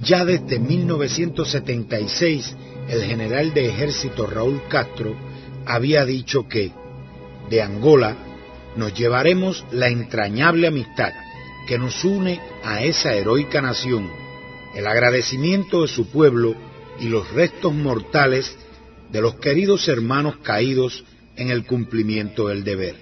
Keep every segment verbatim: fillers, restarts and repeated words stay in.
Ya desde mil novecientos setenta y seis, el general de ejército Raúl Castro había dicho que de Angola nos llevaremos la entrañable amistad que nos une a esa heroica nación, el agradecimiento de su pueblo y los restos mortales de los queridos hermanos caídos en el cumplimiento del deber.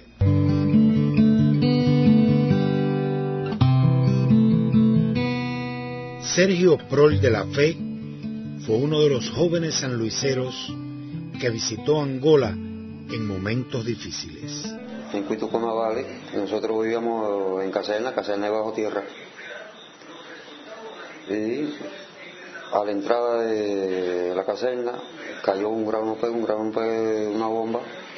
Sergio Prol de la Fe fue uno de los jóvenes sanluiseros que visitó Angola en momentos difíciles. En Cuito Conavale, nosotros vivíamos en Caserna, Caserna de Bajo Tierra. Y a la entrada de la caserna cayó un grano de un grano de una bomba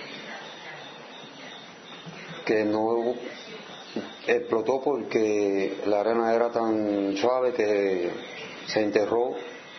que no explotó porque la arena era tan suave que se enterró,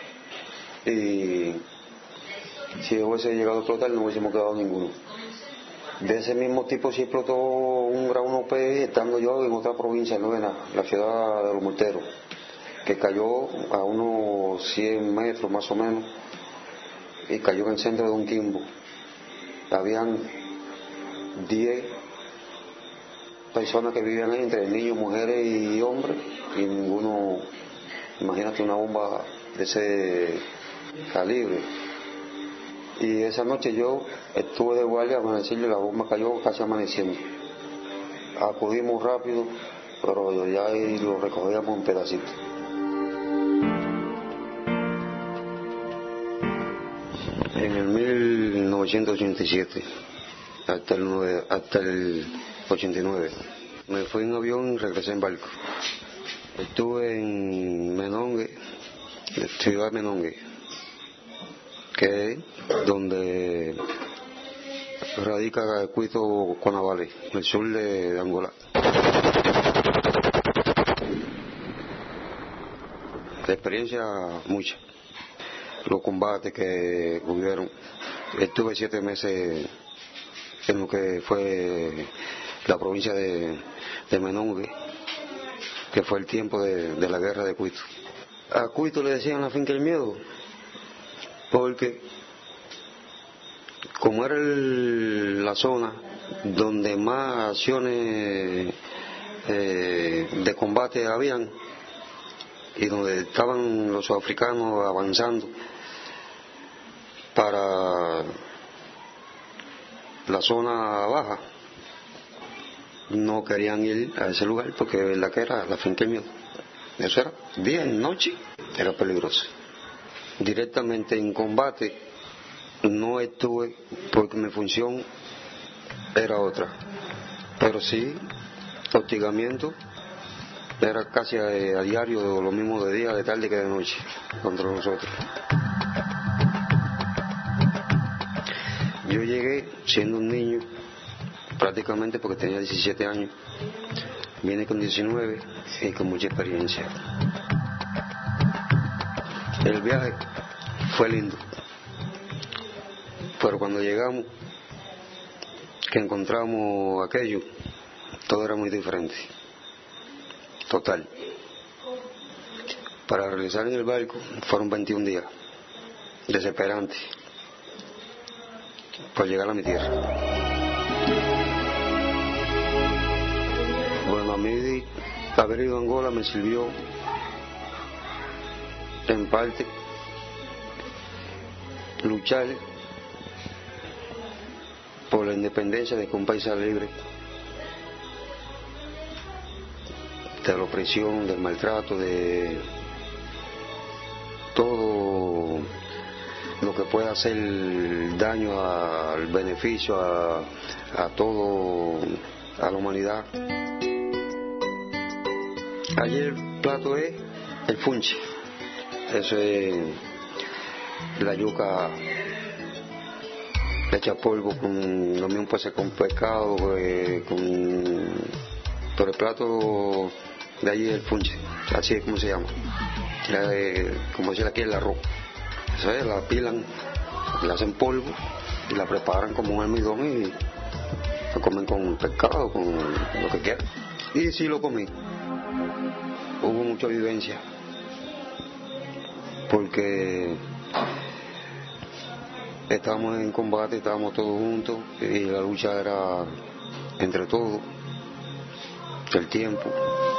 y si hubiese llegado a explotar no hubiésemos quedado ninguno. De ese mismo tipo sí explotó un grano P estando yo en otra provincia novena, la ciudad de Los Morteros, que cayó a unos cien metros más o menos, y cayó en el centro de un quimbo. Habían diez personas que vivían ahí, entre niños, mujeres y hombres, y ninguno, imagínate una bomba de ese calibre. Y esa noche yo estuve de guardia, amanecerle, la bomba cayó casi amaneciendo. Acudimos rápido, pero ya ahí lo recogíamos en pedacitos. En el mil novecientos ochenta y siete hasta el, nueve, hasta el ochenta y nueve me fui en avión y regresé en barco. Estuve en Menongue, ciudad Menongue, que es donde radica Cuito Conavale, el sur de, de Angola. De experiencia mucha. Los combates que hubieron. Estuve siete meses en lo que fue la provincia de, de Menongue, que fue el tiempo de, de la guerra de Cuito. A Cuito le decían la finca del miedo, porque como era el, la zona donde más acciones eh, de combate habían, y donde estaban los sudafricanos avanzando para la zona baja, no querían ir a ese lugar porque la que era la finca del miedo. Eso era día y noche, era peligroso. Directamente en combate no estuve porque mi función era otra, pero sí hostigamiento era casi a, a diario, lo mismo de día, de tarde que de noche contra nosotros. Yo llegué siendo un niño prácticamente porque tenía diecisiete años, vine con diecinueve y con mucha experiencia. El viaje fue lindo, pero cuando llegamos, que encontramos aquello, todo era muy diferente, total. Para regresar en el barco fueron veintiún días, desesperantes, por llegar a mi tierra. Bueno, a mí haber ido a Angola me sirvió en parte luchar por la independencia de que un país sea libre de la opresión, del maltrato, de todo lo que pueda hacer daño al beneficio, a, a todo, a la humanidad. Allí el plato es el funche. Eso es la yuca hecha polvo con lo mismo puede ser con pescado, eh, con... pero el plato de allí es el funche, así es como se llama. La, eh, como decir aquí el arroz. Eso es, la pilan, la hacen polvo y la preparan como un almidón y lo comen con pescado, con lo que quieran. Y sí lo comí. Hubo mucha vivencia. porque estábamos en combate, estábamos todos juntos y la lucha era entre todos, el tiempo.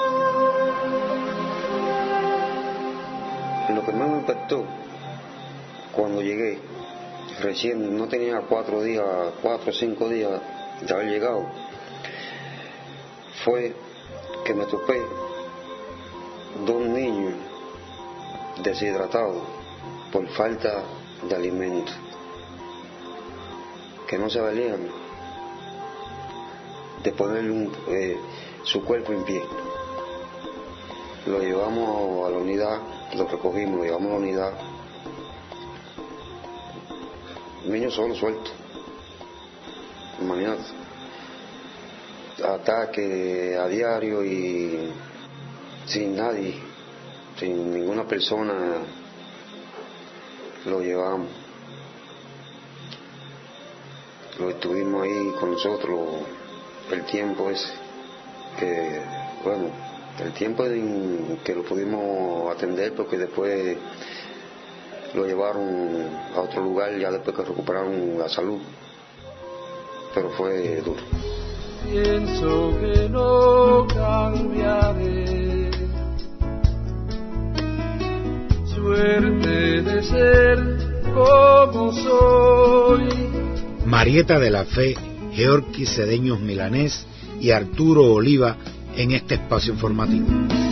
Lo que más me impactó cuando llegué, recién no tenía cuatro días, cuatro o cinco días de haber llegado, fue que me topé dos niños deshidratados por falta de alimento, que no se valían de poner un, eh, su cuerpo en pie. Lo llevamos a la unidad, lo recogimos, lo llevamos a la unidad. Niños solo sueltos, imagínate, ataque a diario y sin nadie, sin ninguna persona, lo llevamos. Lo estuvimos ahí con nosotros el tiempo ese, que bueno, el tiempo en que lo pudimos atender, porque después lo llevaron a otro lugar ya después que recuperaron la salud, pero fue duro. Pienso que no cambiaré, suerte de ser como soy. Marieta de la Fe, Georgi Cedeños Milanés y Arturo Oliva en este espacio informativo.